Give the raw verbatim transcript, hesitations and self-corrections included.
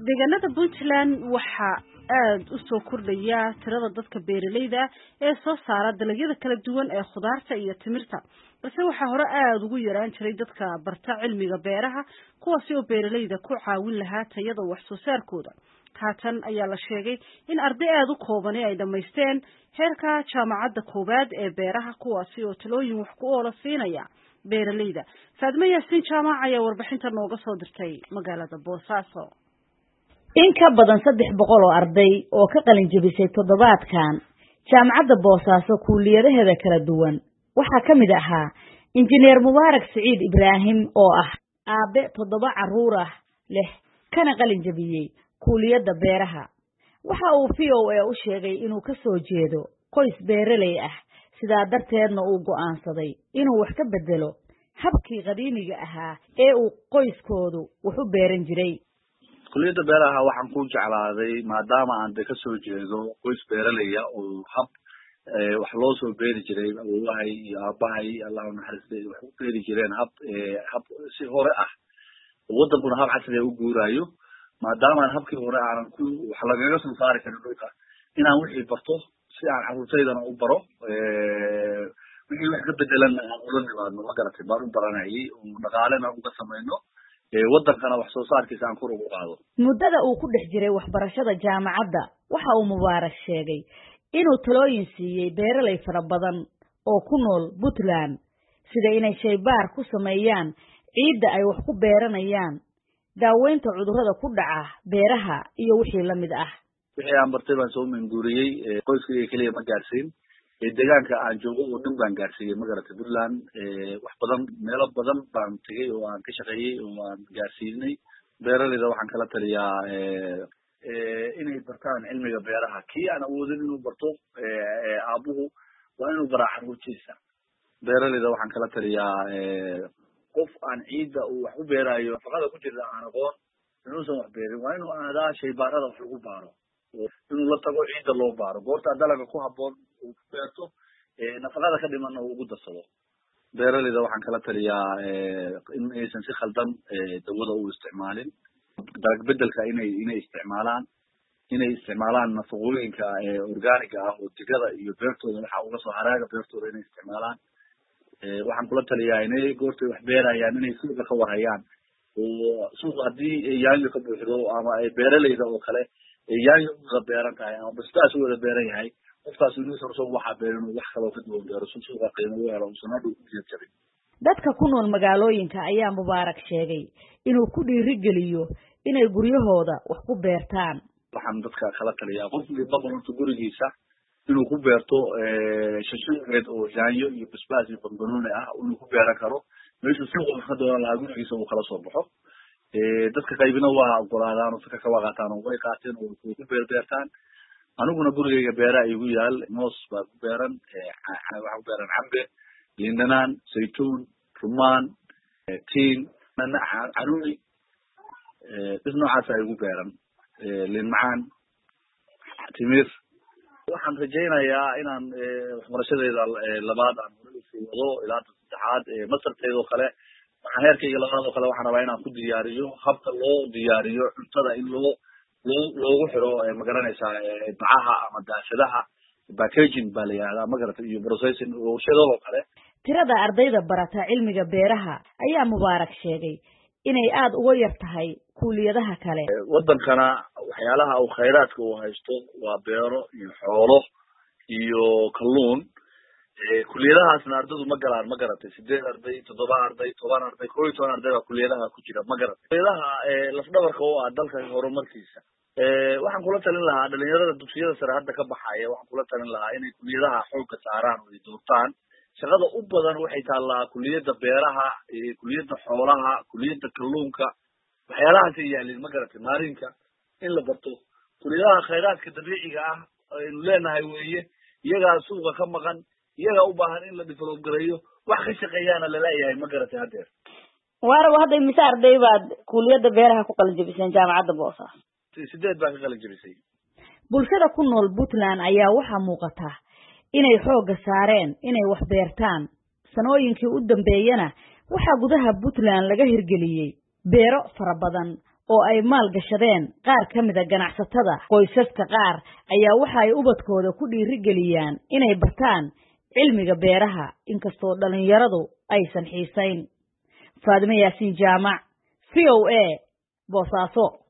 deegaanada Puntland waxa aad u soo kordhaya tirada dadka beeralayda ee soo saara dalagyada kala duwan ee khudaarta iyo timirta balse waxa hore aad ugu yaraan jiray dadka barta cilmiga beeraha kuwaas oo beeralayda ku caawin lahaa tayada wax soo saarkooda haatan ayaa la sheegay in arday aad u kooban ay dhameysteen heerka jaamacadda koobaad ee beeraha kuwaas oo talooyin wax ku oola siinaya beeralayda Faadma Yaasiin jaamac ayaa warbixinta nooga soo dirtay magaalada Boosaaso in ka badan saddex boqol oo arday oo ka qalin jabisay toddobaadkan jaamacadda Boosaaso kuuliyadaheeda kala duwan waxa ka mid ahaa injineer Mubaarak Saciid Ibraahim oo ah aabe toddoba caruur ah leh kana qalin jabiyay kuuliyada beeraha waxa uu V O A u sheegay inuu ka soo jeedo qoys beeraley ah sidaa darteedna uu go'aansaday inuu wax ka bedelo habkii qadiimiga ahaa ee uu qoyskoodu wax u beeran jiray kulliyada beeraha waxaan ku jeclaaday maadaama aan ka soo jeedo qoys beeraley ah oo hab wax loo soo beeri jiray awowahay iyo aabahay Allah u naxariistay wax u beeri jireen hab hab si hore ah wadankuna hab casri ah u guuraayo maadaama habkii hore aan ku wax lagaga soo saari karin dhulka inaan wixii barto si aan carruurtaydana u baro ee wixii wax ka bedelan aan ula nimaadno ma garatay baan u baranayay oo dhaqaalena uga sameeyno ee wadankana wax soo saarkiisa aan kor ugu qaado muddada uu ku dhex jiray waxbarashada jaamacadda waxa uu Mubaarak sheegay inuu talooyin siiyay beeraley fara badan oo ku nool Puntland sida inay shaybaar ku sameeyaan ciidda ay wax ku beeranayaan daaweynta cudurrada ku dhaca beeraha iyo wixii la mid ah wixii aan bartay baan soo manguuriyay qoyskayga kaliya ma gaarsiin ee deegaanka aan joogo oo dhan baan gaarsiiyay magaratay Puntland ee wax badan meelo badan baan tagay oo aan ka shaqeeyay oo aan gaarsiinay beeraleyda waxaan kala taliyaa ee inay bartaan cilmiga beeraha kii aan awoodin inuu barto ee aabuhu waa inuu baraa carruurtiisa beeraleyda waxaan kala taliyaa ee qof aan ciidda uu wax u beerayo faqada ku jirta aan aqoon inuusan wax beerin waa inuu aadaa shaybaarada wax lagu baaro inuu la tago ciidda loo baaro goorta dalaga ku habboon uu ku beerto ee nafaqada ka dhiman uu ugu darsado beeraleyda waxaan kala taliyaa in aysan si khaldan dawada u isticmaalin dalag bedelka inay inay isticmaalaan inay isticmaalaan nafaqooyinka organic ah oo digada iyo beertooda waxa uga soo haraaga beertooda inay isticmaalaan waxaan kula taliyaa inay goorta wax beerayaan inay suuqa ka warayaan oo suuqa hadii yaanyo ka buuxdo ama ay beeraleyda oo kale yaanyo uga beeran tahay ama bastaas wada beeran yahay qofkaas inuu soo waxa beeran wax kale oo ka duwan beero suuqa qiimo u helo sanadu u jeedin dadka ku nool magaalooyinka ayaa Mubaarak sheegay inuu ku dhiirigeliyo inay guryahooda wax ku beertaan waxaan dadka kala taliyaa qofkii babalonta gurigiisa inuu ku beerto shashigeed oo yaanyo iyo basbaas iyo bambanooni ah inuu ku beeran karo meesha suuqa ka doona laga gurigiisa uu kala soo baxo ee dadka qaybina waa ogolaadaan oo dadka ka waqaataan oo way qaateen oo ku beer beertaan aniguna gurigayga beeraa igu yaal moos baa ku beeran ee waxa ku beeran cambe lindanaan saytuun rumaan tiin caruuri ee dad noocaas ay ugu beeran ee lin macaan timir waxaan rajaynayaa inaan waxbarashadeeda labaad aan wado ilaa saddexaad ee masarteedo kale waxaan heerkayga labaad oo kale waxaan rabaa inaan ku diyaariyo habka loo diyaariyo cuntada in loo loo loogu xiro magaranaysaa bacaha ama daashadaha packaging baa la yiraahdaa magaratay iyo processing oo shadoo kale tirada ardayda barata cilmiga beeraha ayaa Mubaarak sheegay inay aad uga yar tahay kuuliyadaha kale wadankana waxyaalaha uu khayraadka uu haysto waa beero iyo xoolo iyo kalluun ee kuuliyadahaasna ardaydu ma galaan ma garatay sideed arday toddoba arday toban arday koob iyo toban arday baa kuuliyadaha ku jira ma garatay kuuliyadaha ee lafdhabarka oo ah dalka horumarkiisa ee waxaan kula talin lahaa dhalinyarada dugsiyada sare hadda ka baxaya waxaan kula talin lahaa inay kuuliyadaha xoogga saaraan oo ay doortaan shaqada u badan waxay taalaa kuuliyada beeraha ee kuuliyada xoolaha kuuliyada kalluunka waxyaalahaas ay yaalin ma garatay maarinka in la barto kuuliyadaha khayraadka dabiiciga ah aynu leenahay weeye iyaga suuqa ka maqan iyaga u baahan in la develop gareeyo wax ka shaqeeyana la leeyahay ma garatay hadeer waara hadda imisa arday baad kuuliyada beeraha ku qalin jabiseen jaamacadda Boosaaso sideed baa ka qalin jabisay bulshada ku nool Puntland ayaa waxa muuqata inay xoogga saareen inay wax beertaan sanooyinkii u dambeeyana waxa gudaha Puntland laga hirgeliyay beero fara badan oo ay maal gashadeen qaar ka mid ah ganacsatada. Qoysaska qaar ayaa waxa ay ubadkooda ku dhiirigeliyaan inay bartaan cilmiga beeraha inkastoo dhalinyaradu aysan xiisayn. Faadimo Yaasiin Jaamac, V O A, Boosaaso.